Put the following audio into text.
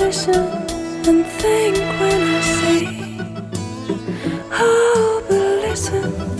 listen and think when I say, oh, but listen.